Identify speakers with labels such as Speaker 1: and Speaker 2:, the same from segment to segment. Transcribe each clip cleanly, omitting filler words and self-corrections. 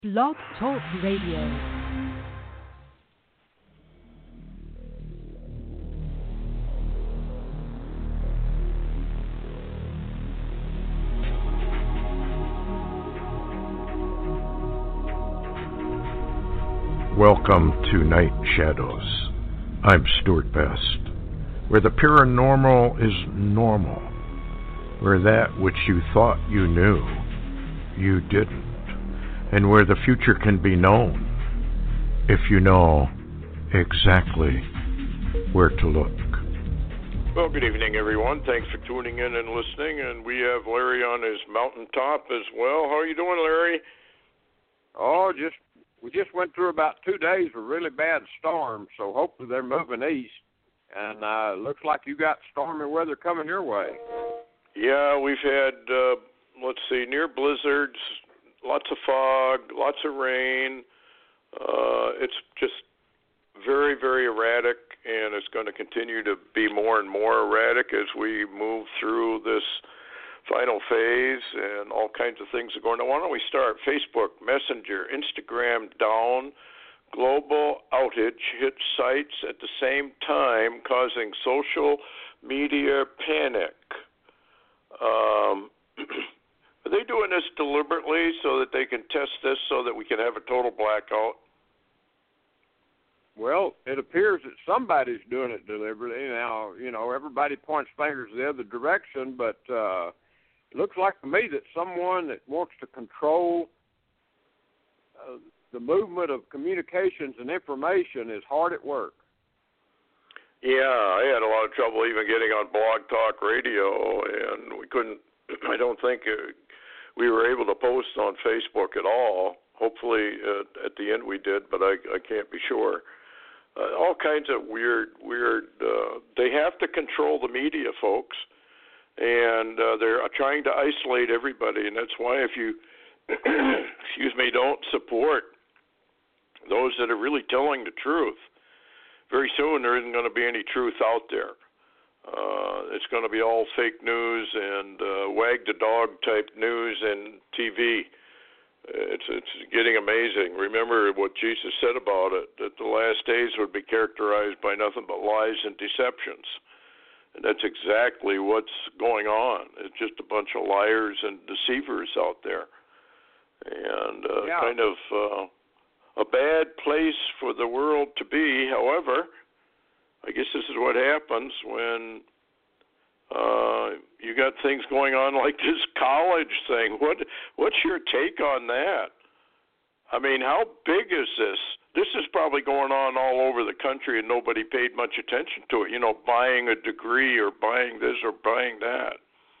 Speaker 1: Blog Talk Radio.
Speaker 2: Welcome to Night Shadows. I'm Stuart Best, where the paranormal is normal, where that which you thought you knew, you didn't, and where the future can be known if you know exactly where to look.
Speaker 3: Well, good evening, everyone. Thanks for tuning in and listening. And we have Larry on his mountaintop as well. How are you doing, Larry?
Speaker 4: Oh, we just went through about 2 days of really bad storms, so hopefully they're moving east. And looks like you got stormy weather coming your way.
Speaker 3: Yeah, we've had, near blizzards, lots of fog, lots of rain. It's just very, very erratic, and it's going to continue to be more and more erratic as we move through this final phase, and all kinds of things are going on. Why don't we start? Facebook, Messenger, Instagram down, global outage hit sites at the same time, causing social media panic. Are they doing this deliberately so that they can test this so that we can have a total blackout?
Speaker 4: Well, it appears that somebody's doing it deliberately. Now, everybody points fingers the other direction, but it looks like to me that someone that wants to control the movement of communications and information is hard at work.
Speaker 3: Yeah, I had a lot of trouble even getting on Blog Talk Radio, and we couldn't. I don't think we were able to post on Facebook at all. Hopefully, at the end we did, but I can't be sure. All kinds of weird. They have to control the media, folks, and they're trying to isolate everybody, and that's why if you, don't support those that are really telling the truth, very soon there isn't going to be any truth out there. It's going to be all fake news and wag the dog type news and TV. It's getting amazing. Remember what Jesus said about it, that the last days would be characterized by nothing but lies and deceptions. And that's exactly what's going on. It's just a bunch of liars and deceivers out there. And kind of a bad place for the world to be. However, I guess this is what happens when you got things going on like this college thing. What's your take on that? I mean, how big is this? This is probably going on all over the country and nobody paid much attention to it, buying a degree or buying this or buying that.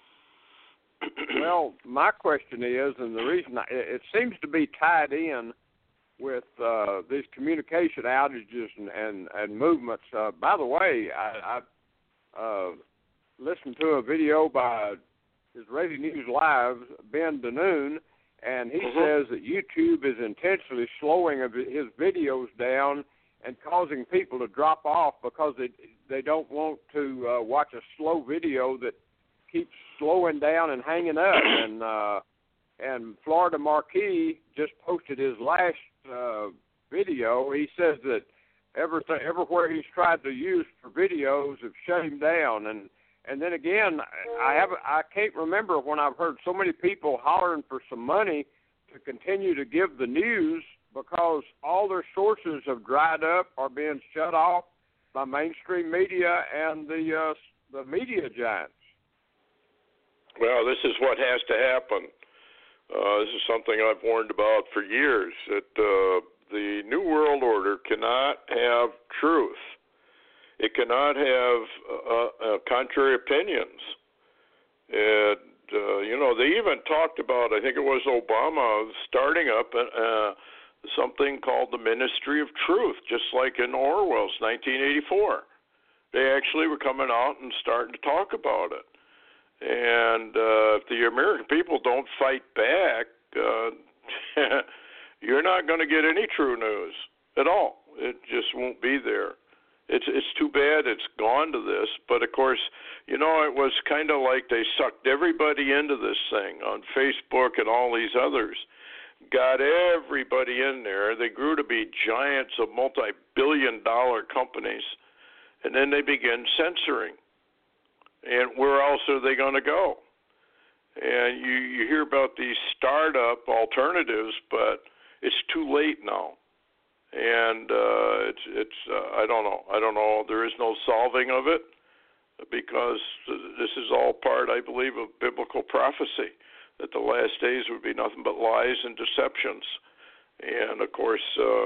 Speaker 4: Well, my question is, and the reason it seems to be tied in with these communication outages and movements. By the way, I listened to a video by Israeli News Live, Ben Danoon, and he says that YouTube is intentionally slowing his videos down and causing people to drop off because they don't want to watch a slow video that keeps slowing down and hanging up. And Florida Marquis just posted his last video. He says that everywhere he's tried to use for videos have shut him down. And then again, I can't remember when I've heard so many people hollering for some money to continue to give the news because all their sources have dried up or being shut off by mainstream media and the media giants.
Speaker 3: Well, this is what has to happen. This is something I've warned about for years, that the New World Order cannot have truth. It cannot have contrary opinions. And, they even talked about, I think it was Obama, starting up something called the Ministry of Truth, just like in Orwell's 1984. They actually were coming out and starting to talk about it. And if the American people don't fight back, you're not going to get any true news at all. It just won't be there. It's too bad it's gone to this. But, of course, it was kind of like they sucked everybody into this thing on Facebook and all these others. got everybody in there. They grew to be giants of multi-billion-dollar companies, and then they begin censoring. And where else are they going to go? And you hear about these startup alternatives, but it's too late now. And it's I don't know. There is no solving of it, because this is all part, I believe, of biblical prophecy, that the last days would be nothing but lies and deceptions. And of course,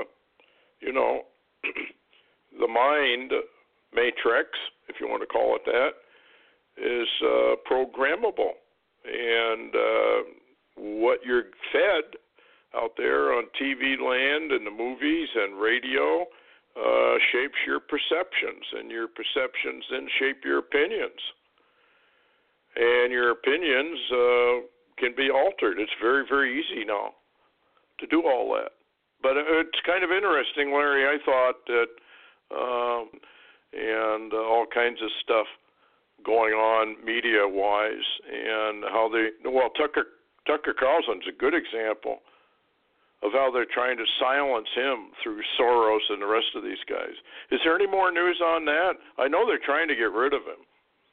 Speaker 3: the mind matrix, if you want to call it that, is programmable. And what you're fed out there on TV land and the movies and radio shapes your perceptions, and your perceptions then shape your opinions. And your opinions can be altered. It's very, very easy now to do all that. But it's kind of interesting, Larry. I thought that and all kinds of stuff going on media-wise, and how Tucker Carlson's a good example of how they're trying to silence him through Soros and the rest of these guys. Is there any more news on that? I know they're trying to get rid of him.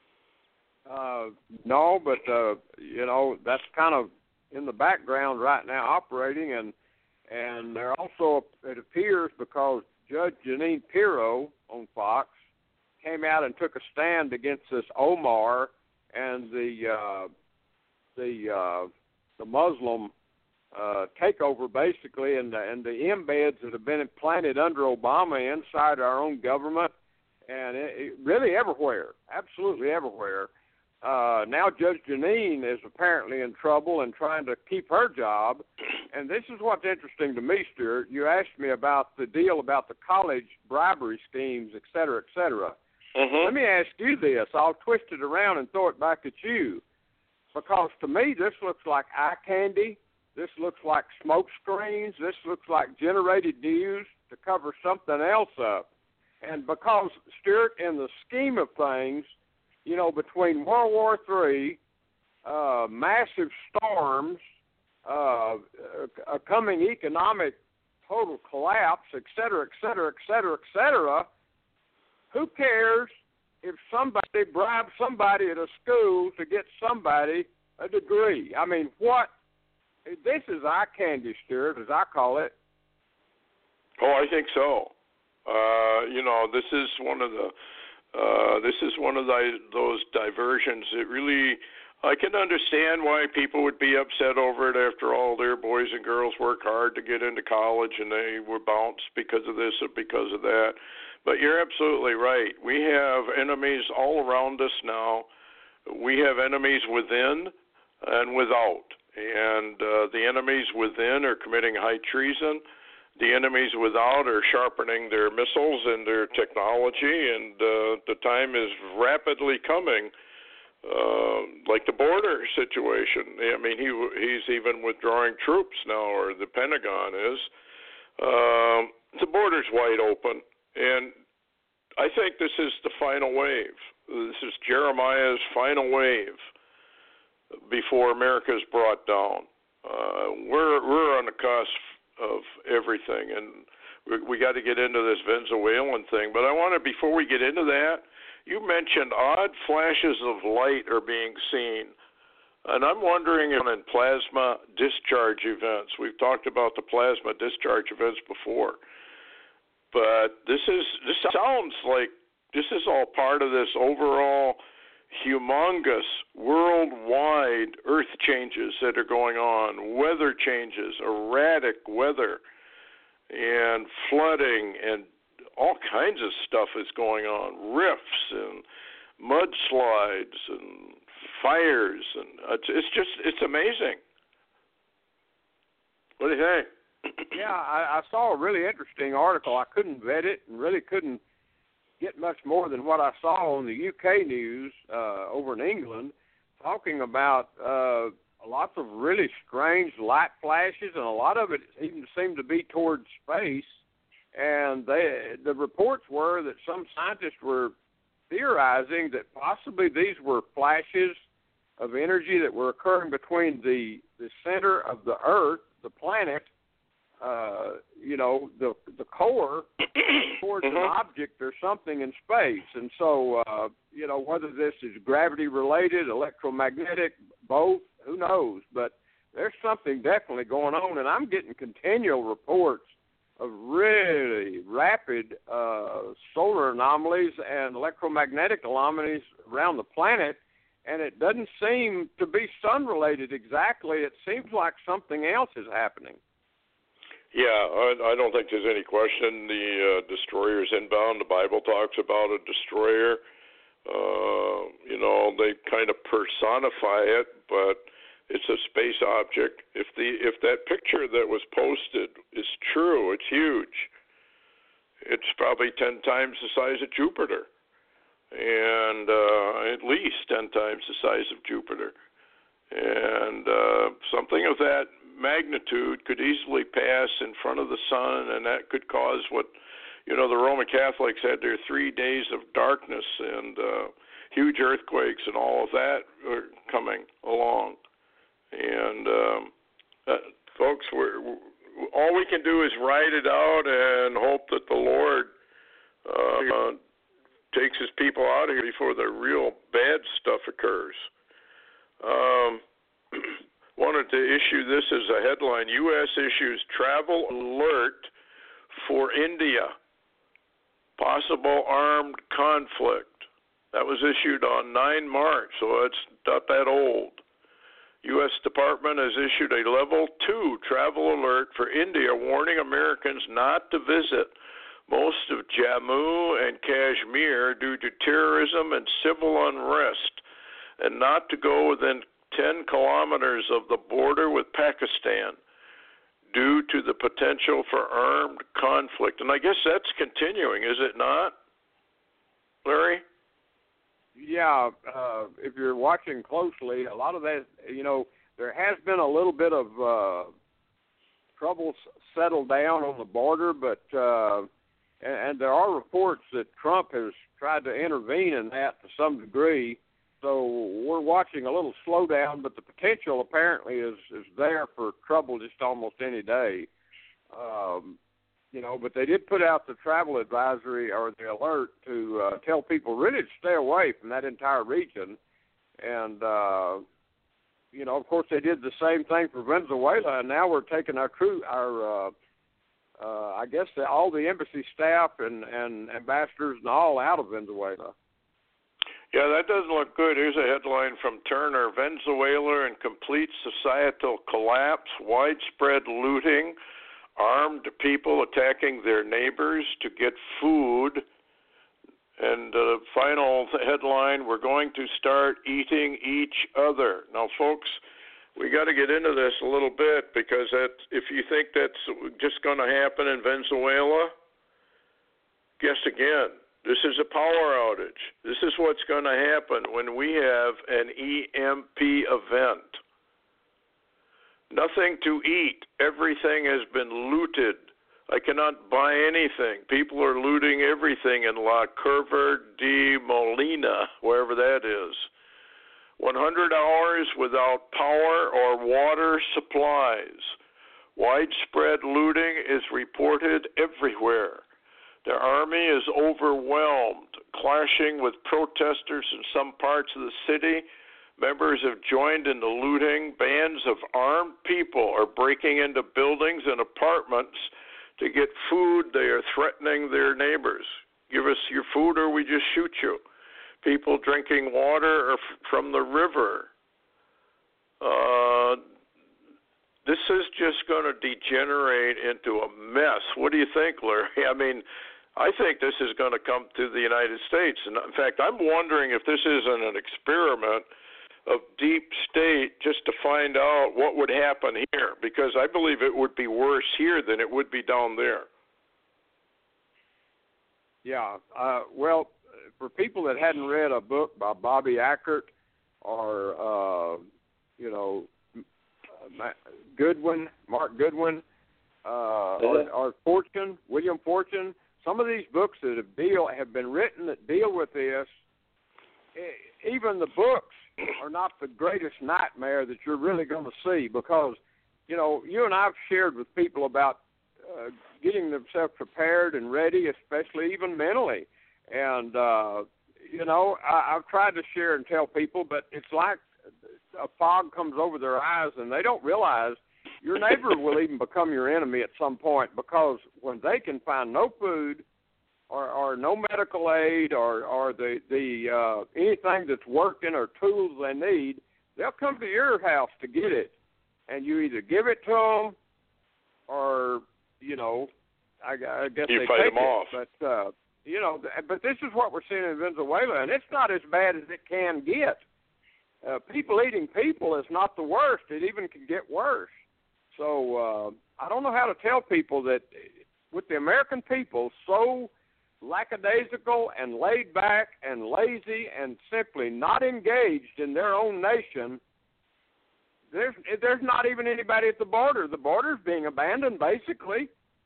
Speaker 4: No, but that's kind of in the background right now operating, and there also, it appears, because Judge Jeanine Pirro on Fox came out and took a stand against this Omar and the Muslim takeover, basically, and the embeds that have been implanted under Obama inside our own government, and it really everywhere, absolutely everywhere. Now Judge Jeanine is apparently in trouble and trying to keep her job. And this is what's interesting to me, Stuart. You asked me about the deal about the college bribery schemes, et cetera, et cetera.
Speaker 3: Mm-hmm.
Speaker 4: Let me ask you this. I'll twist it around and throw it back at you. Because to me, this looks like eye candy. This looks like smoke screens. This looks like generated news to cover something else up. And because, Stuart, in the scheme of things, between World War III, massive storms, a coming economic total collapse, et cetera, et cetera, et cetera, et cetera, who cares if somebody bribes somebody at a school to get somebody a degree? I mean, what? This is eye candy, Stuart, as I call it.
Speaker 3: Oh, I think so. This is one of those diversions that really, I can understand why people would be upset over it. After all, their boys and girls work hard to get into college, and they were bounced because of this or because of that. But you're absolutely right. We have enemies all around us now. We have enemies within and without. And the enemies within are committing high treason. The enemies without are sharpening their missiles and their technology, and the time is rapidly coming, like the border situation. I mean, he's even withdrawing troops now, or the Pentagon is. The border's wide open, and I think this is the final wave. This is Jeremiah's final wave before America is brought down. We're on the cusp of everything, and we got to get into this Venezuelan thing. But I want to, before we get into that, you mentioned odd flashes of light are being seen, and I'm wondering if in plasma discharge events. We've talked about the plasma discharge events before, but this sounds like this is all part of this overall humongous worldwide earth changes that are going on, weather changes, erratic weather, and flooding, and all kinds of stuff is going on, rifts and mudslides and fires, and it's amazing. What do you think?
Speaker 4: Yeah, I saw a really interesting article. I couldn't vet it and really couldn't get much more than what I saw on the UK news over in England, talking about lots of really strange light flashes, and a lot of it even seemed to be towards space. And the reports were that some scientists were theorizing that possibly these were flashes of energy that were occurring between the center of the Earth, the planet, the core towards an object or something in space. And so, whether this is gravity-related, electromagnetic, both, who knows? But there's something definitely going on, and I'm getting continual reports of really rapid solar anomalies and electromagnetic anomalies around the planet, and it doesn't seem to be sun-related exactly. It seems like something else is happening.
Speaker 3: Yeah, I don't think there's any question. The destroyer's inbound. The Bible talks about a destroyer. They kind of personify it, but it's a space object. If that picture that was posted is true, it's huge. It's probably 10 times the size of Jupiter, and at least 10 times the size of Jupiter. And something of that magnitude could easily pass in front of the sun, and that could cause what, the Roman Catholics had their 3 days of darkness and huge earthquakes and all of that are coming along. And folks, all we can do is ride it out and hope that the Lord takes his people out of here before the real bad stuff occurs. Wanted to issue this as a headline: U.S. issues travel alert for India. Possible armed conflict. That was issued on 9 March, so it's not that old. U.S. Department has issued a level 2 travel alert for India, warning Americans not to visit most of Jammu and Kashmir due to terrorism and civil unrest, and not to go within 10 kilometers of the border with Pakistan due to the potential for armed conflict. And I guess that's continuing, is it not, Larry?
Speaker 4: Yeah, if you're watching closely, a lot of that, there has been a little bit of trouble settled down on the border, but and there are reports that Trump has tried to intervene in that to some degree. So we're watching a little slowdown, but the potential apparently is there for trouble just almost any day. But they did put out the travel advisory or the alert to tell people really to stay away from that entire region. And, of course, they did the same thing for Venezuela, and now we're taking all the embassy staff and ambassadors and all out of Venezuela.
Speaker 3: Yeah, that doesn't look good. Here's a headline from Turner: Venezuela in complete societal collapse, widespread looting, armed people attacking their neighbors to get food. And the final headline: we're going to start eating each other. Now, folks, we got to get into this a little bit, because if you think that's just going to happen in Venezuela, guess again. This is a power outage. This is what's going to happen when we have an EMP event. Nothing to eat. Everything has been looted. I cannot buy anything. People are looting everything in La Curva de Molina, wherever that is. 100 hours without power or water supplies. Widespread looting is reported everywhere. The army is overwhelmed, clashing with protesters in some parts of the city. Members have joined in the looting. Bands of armed people are breaking into buildings and apartments to get food. They are threatening their neighbors. Give us your food or we just shoot you. People drinking water from the river. This is just going to degenerate into a mess. What do you think, Larry? I mean, I think this is going to come to the United States. And in fact, I'm wondering if this isn't an experiment of deep state just to find out what would happen here, because I believe it would be worse here than it would be down there.
Speaker 4: Yeah. Well, for people that hadn't read a book by Bobby Ackert or, Mark Goodwin, or Fortune, William Fortune, some of these books that have been written that deal with this, even the books are not the greatest nightmare that you're really going to see, because you and I have shared with people about getting themselves prepared and ready, especially even mentally. And, I've tried to share and tell people, but it's like a fog comes over their eyes, and they don't realize your neighbor will even become your enemy at some point, because when they can find no food or no medical aid or the anything that's working or tools they need, they'll come to your house to get it. And you either give it to them or, I guess
Speaker 3: you
Speaker 4: they
Speaker 3: fight
Speaker 4: take
Speaker 3: them off.
Speaker 4: But, but this is what we're seeing in Venezuela, and it's not as bad as it can get. People eating people is not the worst. It even can get worse. So I don't know how to tell people that with the American people so lackadaisical and laid back and lazy and simply not engaged in their own nation, there's not even anybody at the border. The border's being abandoned, basically.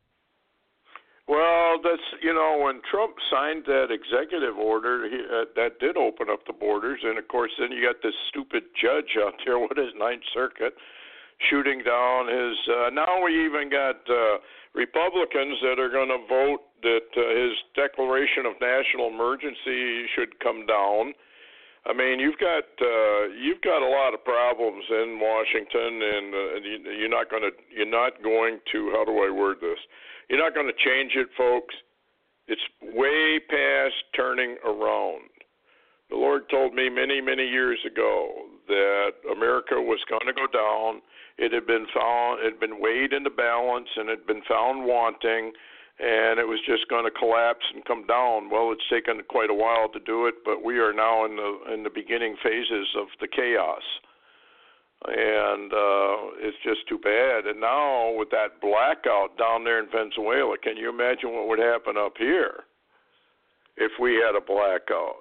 Speaker 3: Well, that's, when Trump signed that executive order, that did open up the borders. And, of course, then you got this stupid judge out there, what is Ninth Circuit, shooting down his now we even got Republicans that are going to vote that his declaration of national emergency should come down. I mean, you've got a lot of problems in Washington, and you're not going to how do I word this? You're not going to change it, folks. It's way past turning around. The Lord told me many, many years ago that America was going to go down. It had been weighed in the balance, and had been found wanting, and it was just going to collapse and come down. Well, it's taken quite a while to do it, but we are now in the beginning phases of the chaos, and it's just too bad. And now with that blackout down there in Venezuela, can you imagine what would happen up here if we had a blackout?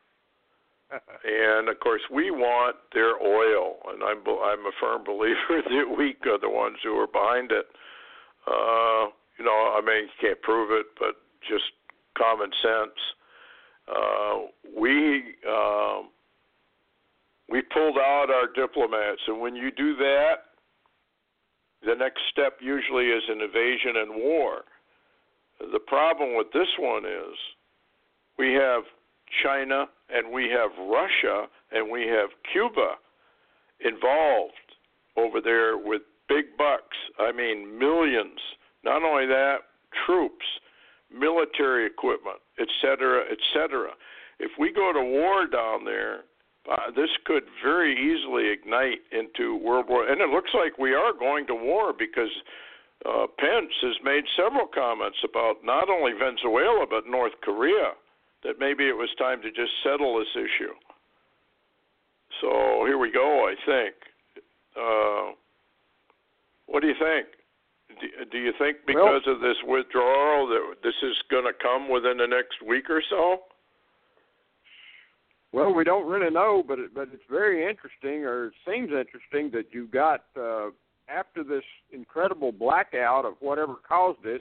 Speaker 3: And of course, we want their oil, and I'm a firm believer that we are the ones who are behind it. I mean, you can't prove it, but just common sense. We pulled out our diplomats, and when you do that, the next step usually is an invasion and war. The problem with this one is we have China, and we have Russia, and we have Cuba involved over there with big bucks. I mean, millions. Not only that, troops, military equipment, et cetera, et cetera. If we go to war down there, this could very easily ignite into World War. And it looks like we are going to war, because Pence has made several comments about not only Venezuela but North Korea, that maybe it was time to just settle this issue. So here we go, I think. What do you think? Do you think because of this withdrawal that this is going to come within the next week or so?
Speaker 4: Well, we don't really know, but it's very interesting, or it seems interesting, that you got, after this incredible blackout of whatever caused it,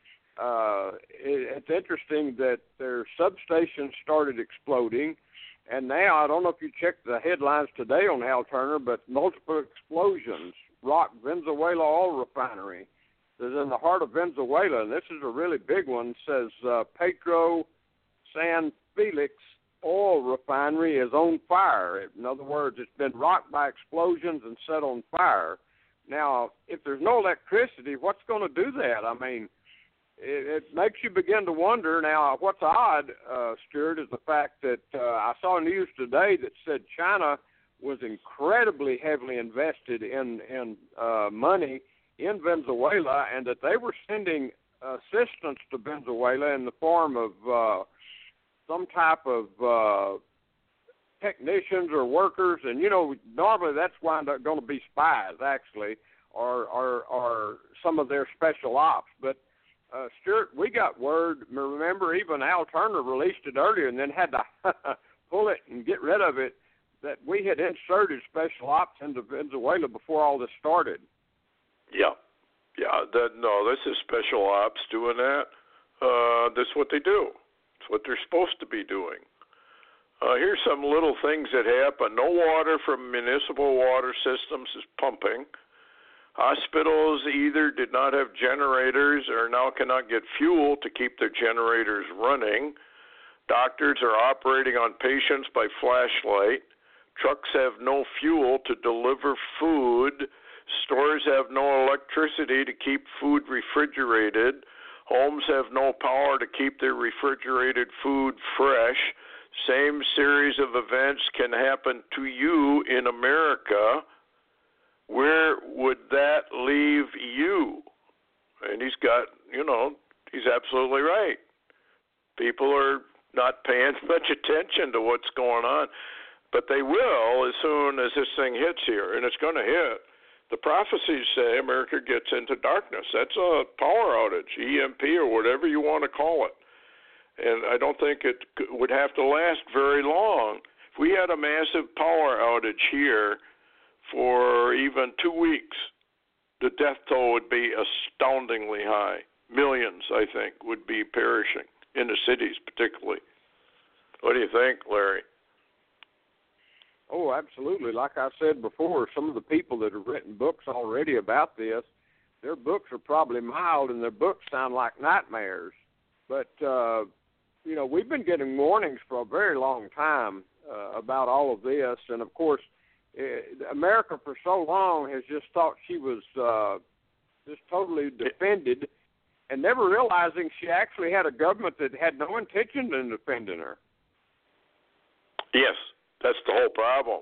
Speaker 4: it's interesting that their substations started exploding, and now, I don't know if you checked the headlines today on Hal Turner, but multiple explosions rock Venezuela oil refinery. It's in the heart of Venezuela, and this is a really big one. It says Petro San Felix oil refinery is on fire. In other words, it's been rocked by explosions and set on fire. Now, if there's no electricity, what's going to do that? I mean, it makes you begin to wonder. Now, what's odd, Stuart, is the fact that I saw news today that said China was incredibly heavily invested in money in Venezuela, and that they were sending assistance to Venezuela in the form of some type of technicians or workers. And, normally that's going to be spies, actually, or some of their special ops. But, Stuart, we got word, remember, even Al Turner released it earlier and then had to pull it and get rid of it, that we had inserted special ops into Venezuela before all this started.
Speaker 3: Yeah. This is special ops doing that. That's what they do. It's what they're supposed to be doing. Here's some little things that happen. No water from municipal water systems is pumping. Hospitals either did not have generators or now cannot get fuel to keep their generators running. Doctors are operating on patients by flashlight. Trucks have no fuel to deliver food. Stores have no electricity to keep food refrigerated. Homes have no power to keep their refrigerated food fresh. Same series of events can happen to you in America. Where would that leave you? And he's got, he's absolutely right. People are not paying much attention to what's going on, but they will as soon as this thing hits here, and it's going to hit. The prophecies say America gets into darkness. That's a power outage, EMP, or whatever you want to call it. And I don't think it would have to last very long. If we had a massive power outage here for even 2 weeks, the death toll would be astoundingly high. Millions, I think, would be perishing in the cities particularly. What do you think, Larry?
Speaker 4: Oh, absolutely. Like I said before, some of the people that have written books already about this, their books are probably mild and their books sound like nightmares. But, we've been getting warnings for a very long time about all of this. And, of course, America for so long has just thought she was just totally defended and never realizing she actually had a government that had no intention in defending her.
Speaker 3: Yes, that's the whole problem.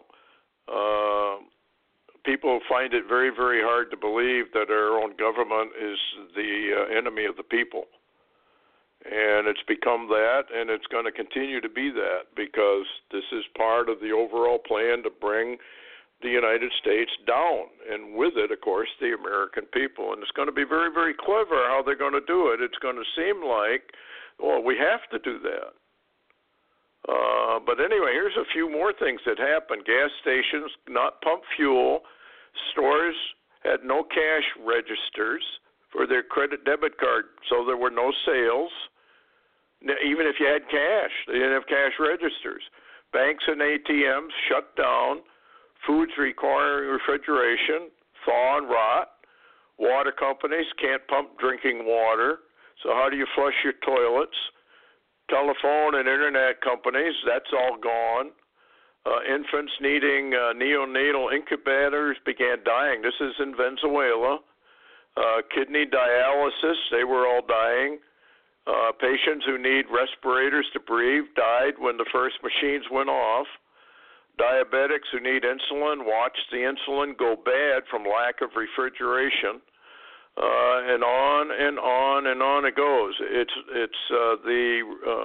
Speaker 3: People find it very, very hard to believe that our own government is the enemy of the people. And it's become that, and it's going to continue to be that, because this is part of the overall plan to bring the United States down, and with it, of course, the American people. And it's going to be very, very clever how they're going to do it. It's going to seem like, well, we have to do that. But anyway, here's a few more things that happened. Gas stations not pump fuel. Stores had no cash registers for their credit debit card, so there were no sales. Even if you had cash, they didn't have cash registers. Banks and ATMs shut down. Foods requiring refrigeration, thaw and rot. Water companies can't pump drinking water, so how do you flush your toilets? Telephone and internet companies, that's all gone. Infants needing neonatal incubators began dying. This is in Venezuela. Kidney dialysis, they were all dying. Patients who need respirators to breathe died when the first machines went off. Diabetics who need insulin watched the insulin go bad from lack of refrigeration. And on and on and on it goes. It's the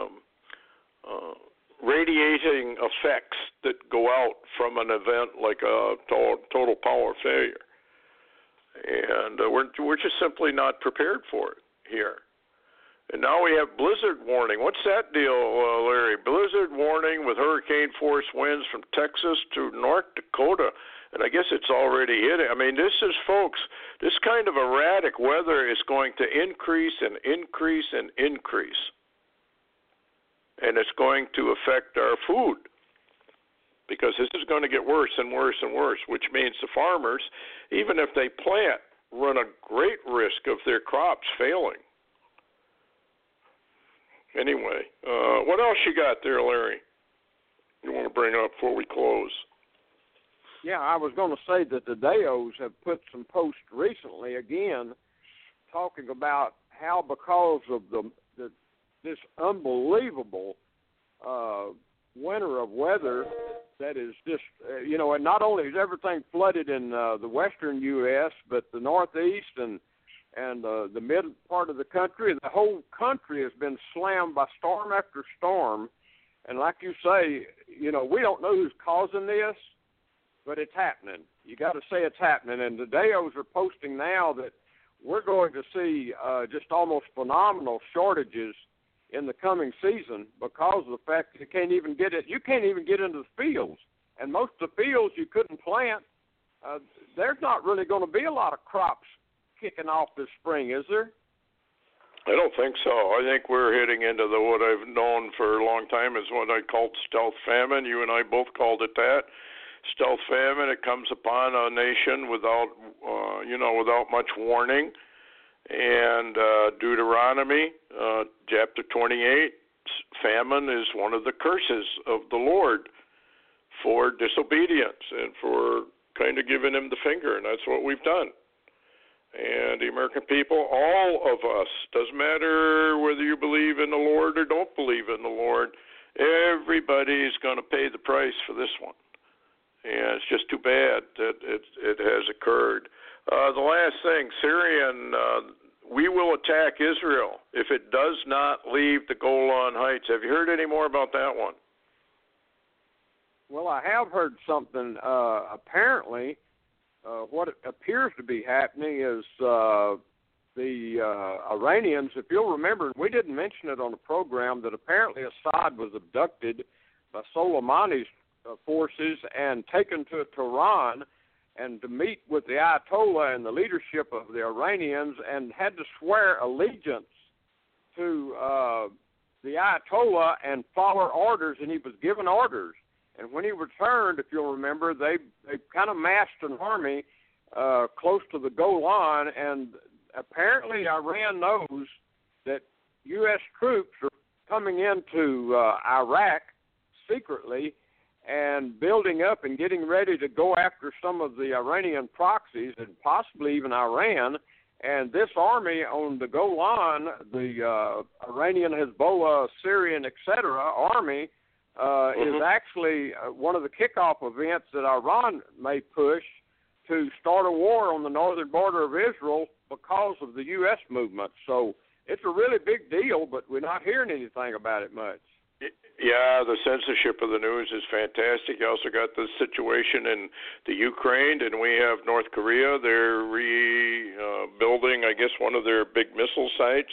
Speaker 3: radiating effects that go out from an event like a total power failure, and we're just simply not prepared for it here. And now we have blizzard warning. What's that deal, Larry? Blizzard warning with hurricane force winds from Texas to North Dakota. And I guess it's already hitting. I mean, this is, folks, this kind of erratic weather is going to increase and increase and increase. And it's going to affect our food, because this is going to get worse and worse and worse, which means the farmers, even if they plant, run a great risk of their crops failing. Anyway, what else you got there, Larry, you want to bring up before we close?
Speaker 4: Yeah, I was going to say that the Deos have put some posts recently again talking about how, because of this unbelievable winter of weather that is just, and not only is everything flooded in the western U.S., but the northeast and the mid part of the country, the whole country has been slammed by storm after storm. And like you say, we don't know who's causing this, but it's happening. You got to say it's happening. And the Deos are posting now that we're going to see just almost phenomenal shortages in the coming season because of the fact that you can't even get into the fields. And most of the fields you couldn't plant, there's not really going to be a lot of crops kicking off this spring, is there?
Speaker 3: I don't think so. I think we're heading into what I've known for a long time as what I called stealth famine. You and I both called it that. stealth famine. It comes upon a nation without much warning. And Deuteronomy chapter 28, famine is one of the curses of the Lord for disobedience and for kind of giving him the finger, and that's what we've done. And the American people, all of us, doesn't matter whether you believe in the Lord or don't believe in the Lord, everybody's going to pay the price for this one. And it's just too bad that it has occurred. The last thing, Syrian, we will attack Israel if it does not leave the Golan Heights. Have you heard any more about that one?
Speaker 4: Well, I have heard something. Apparently, what appears to be happening is the Iranians, if you'll remember, we didn't mention it on the program, that apparently Assad was abducted by Soleimani's forces and taken to Tehran and to meet with the Ayatollah and the leadership of the Iranians, and had to swear allegiance to the Ayatollah and follow orders, and he was given orders. And when he returned, if you'll remember, they kind of massed an army close to the Golan, and apparently Iran knows that U.S. troops are coming into Iraq secretly and building up and getting ready to go after some of the Iranian proxies and possibly even Iran. And this army on the Golan, the Iranian, Hezbollah, Syrian, etc. army, is actually one of the kickoff events that Iran may push to start a war on the northern border of Israel because of the U.S. movement. So it's a really big deal, but we're not hearing anything about it much.
Speaker 3: Yeah, the censorship of the news is fantastic. You also got the situation in the Ukraine, and we have North Korea. They're rebuilding, I guess, one of their big missile sites.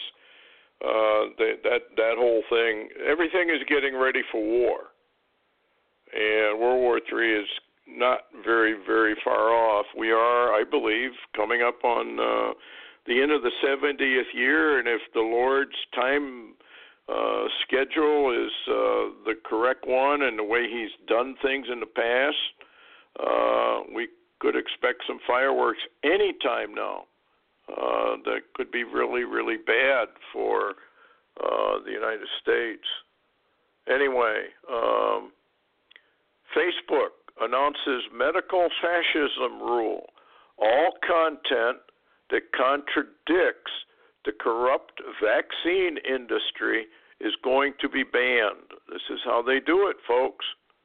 Speaker 3: That whole thing, everything is getting ready for war. And World War III is not very, very far off. We are, I believe, coming up on the end of the 70th year, and if the Lord's time schedule is the correct one and the way he's done things in the past, we could expect some fireworks any time now. That could be really, really bad for the United States. Anyway, Facebook announces medical fascism rule. All content that contradicts the corrupt vaccine industry is going to be banned. This is how they do it, folks.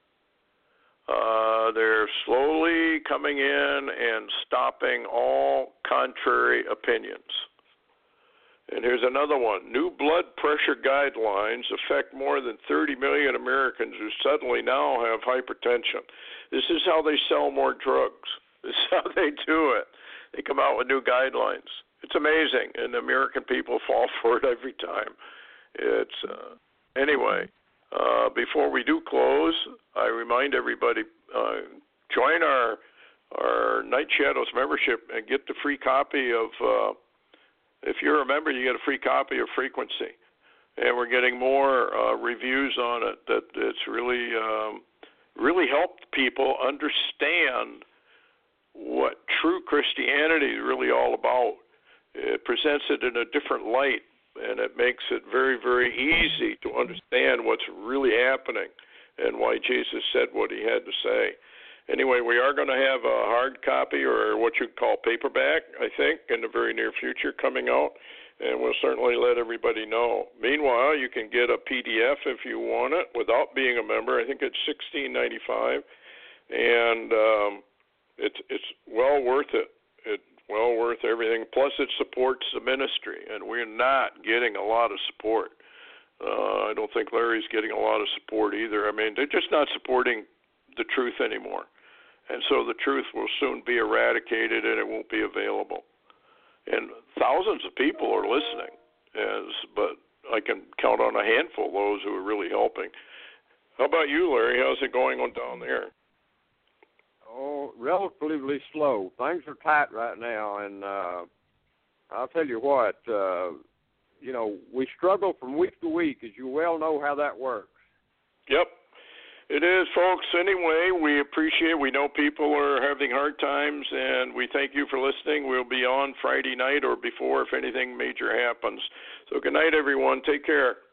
Speaker 3: They're slowly coming in and stopping all contrary opinions. And here's another one. New blood pressure guidelines affect more than 30 million Americans who suddenly now have hypertension. This is how they sell more drugs. This is how they do it. They come out with new guidelines. It's amazing, and the American people fall for it every time. It's anyway. Before we do close, I remind everybody, join our Night Shadows membership and get the free copy of, if you're a member, you get a free copy of Frequency. And we're getting more reviews on it that it's really helped people understand what true Christianity is really all about. It presents it in a different light, and it makes it very, very easy to understand what's really happening and why Jesus said what he had to say. Anyway, we are going to have a hard copy, or what you'd call paperback, I think, in the very near future coming out, and we'll certainly let everybody know. Meanwhile, you can get a PDF if you want it without being a member. I think it's $16.95, and it's well worth it. It's well worth everything. Plus, it supports the ministry, and we're not getting a lot of support. I don't think Larry's getting a lot of support either. I mean, they're just not supporting the truth anymore. And so the truth will soon be eradicated, and it won't be available. And thousands of people are listening, but I can count on a handful of those who are really helping. How about you, Larry? How's it going on down there?
Speaker 4: Oh, relatively slow. Things are tight right now, and I'll tell you what, we struggle from week to week, as you well know how that works.
Speaker 3: Yep. It is, folks. Anyway, we appreciate. We know people are having hard times, and we thank you for listening. We'll be on Friday night or before if anything major happens. So good night, everyone. Take care.